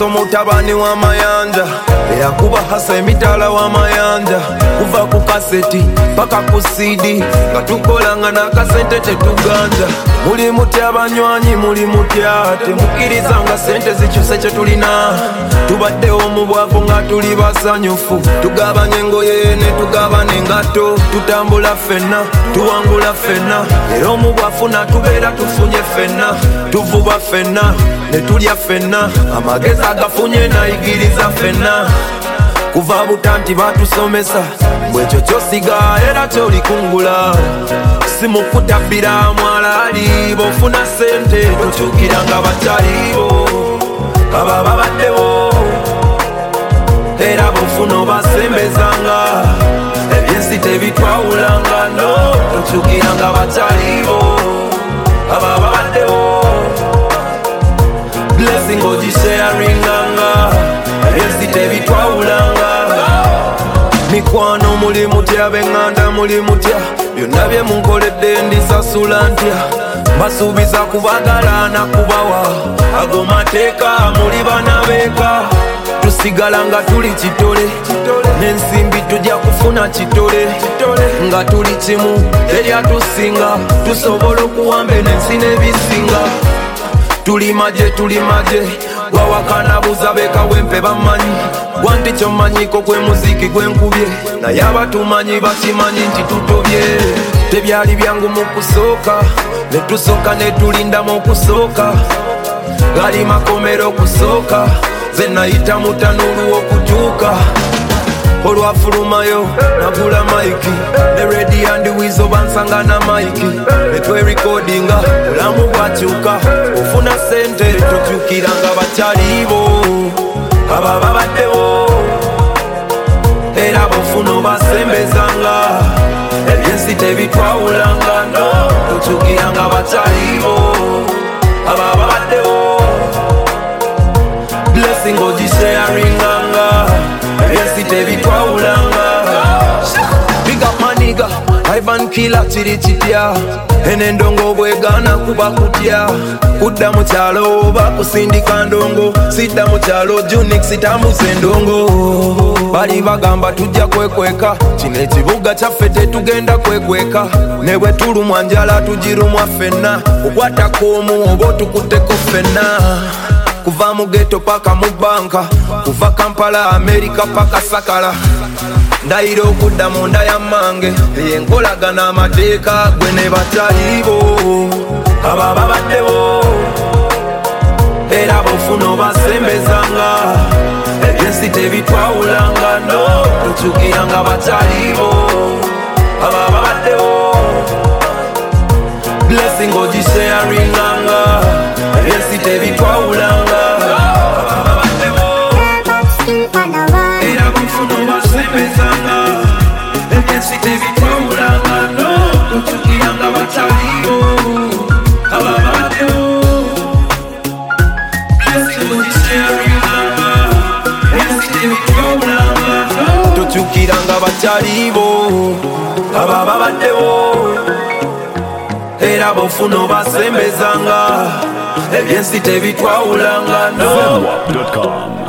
Maso mutabani wa mayanja eyakuba hasa emitala wa mayanja kuva ku kaseti paka ku CD nga tukolanga n'akasente tetuganja. Muli mutya abanywanyi muli mutya temukiriza nga sente zikyuse kye tulina. Tubaddewo mu bwavu nga tuli basanyufu tugabanye engoye ne tugabana engatto tutambula ffenna tuwangula ffenna era omu bwafu natubeera tufunye ffenna tuvuba ffenna ne tulya ffenna amagezi agafunye nayigiriza ffenna. Kuva butanti batusomesa bwekyo kyosiga era kyolikungula si mukutabbira mwalaali bofuna sente tokyukira nga bakyalibo baba babaddewo era bofuna obasembezanga ebyensi tebitwawulanga no tokyukira nga bakyalibo baba babaddewo blessing ogisharinganga ebyensi tebitwawulanga. Mikwano muli mutya benganda muli mutya byonna bye munkoledde ndisasula ntya mbasuubiza kubagala nakubawa ago mateeka muli bana beeka tusigala nga tuli kitole n'ensimbi tujja kufuna kitole nga tuli kimu teryatusinga tusobola okuwamba n'ensi n'ebisinga. Tuli maje gwawakana buza beka wempe bamanyi gwanti kyomanyiko gwe muziki gwenkubye naye abatumanyi bakimanyi nti tutobye. Tebyali byangu mu kusooka ne tusooka ne tulindamu okusooka gali makomero okusooka ze nayita mutanulu okutuuka olwafulumayo nagula maiki ne redi andi wizo bansanga na maiki netwerekodinga bulamu bwakyuka ofuna sente tokyukira nga bakyalibo aba babaddewo era bofuna obasembezanga ebyensi tebitwawulanga no tokyukira nga bakyalibo aba babaddewo blessing ogisharinganga ebyensi tebitwawulanga. Big up maniga Ivan Killer kiri kitya enendongo bwegana kuba kutya kudda mu kyalo bakusindika ndongo sidda mu kyalo Junix tambuza endongo bali bagamba tujja kwekweka kino ekibuga kyaffe tetugenda kwekweka ne bwe tulumwa njala tugirumwa ffenna okwatako omu oba otukutteko ffenna. Kuva mu ghetto paka mu banka kuva Kampala America paka Sakala ndayira okudda mu nda ya mmange eyenkolagana amateeka gwe ne bakyalibo aba babaddewo era bofuna obasembezanga ebyensi tebitwawulanga no tokyukira nga bakyalibo aba babaddewo blessing ogisharinganga ebyensi tebitwawulanga. Tokyukira nga bakyalibo aba babaddewo era bofuna obasembezanga ebyensi tebitwawulanga no.